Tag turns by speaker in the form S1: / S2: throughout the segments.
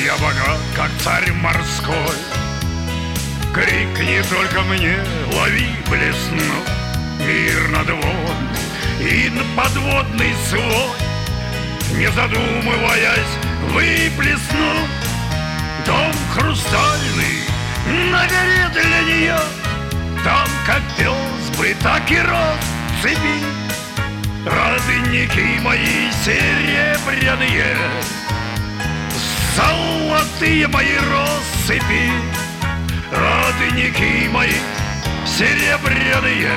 S1: я богат, как царь морской. Крикни только мне, лови, блесну мир надводный и на подводный свой. Не задумываясь, выплесну дом хрустальный на горе для нее. Там как пес бы, так и рос в цепи родники мои серебряные, золотые мои россыпи. Родники мои серебряные,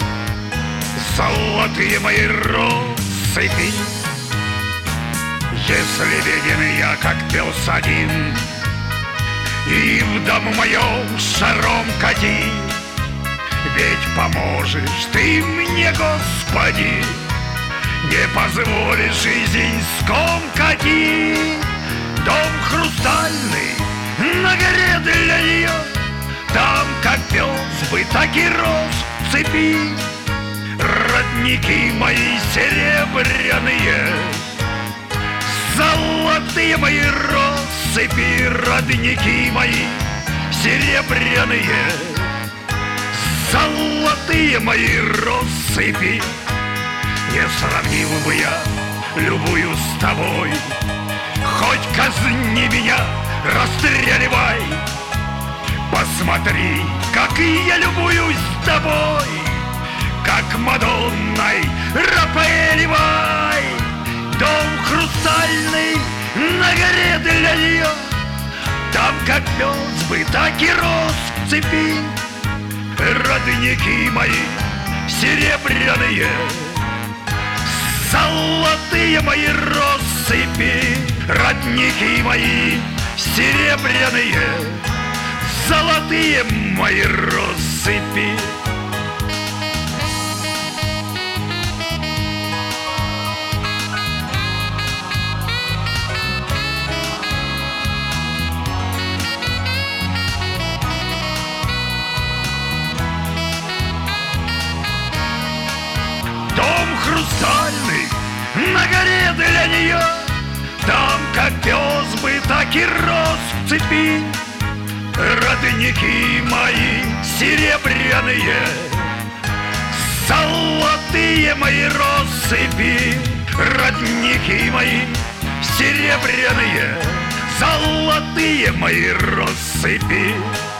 S1: золотые мои россыпи. Если беден я, как пес один, и в дому моем шаром кати, ведь поможешь ты мне, Господи, не позволишь жизнь скомкати. Дом хрустальный на горе для нее, там как пес бы, так и рос в цепи родники мои серебряные, золотые мои россыпи. Родники мои серебряные, золотые мои россыпи. Не сравнил бы я любую с тобой, хоть казни меня, расстреливай. Посмотри, как я любуюсь с тобой, как Мадонной Рафаэлевой. Дом хрустальный на горе для нее, там как пес бы, так и рос в цепи родники мои серебряные, золотые мои россыпи. Родники мои серебряные, золотые мои россыпи. Дом хрустальный на горе для нее, там как пес бы, так и рос в цепи родники мои серебряные, золотые мои россыпи. Родники мои серебряные, золотые мои россыпи.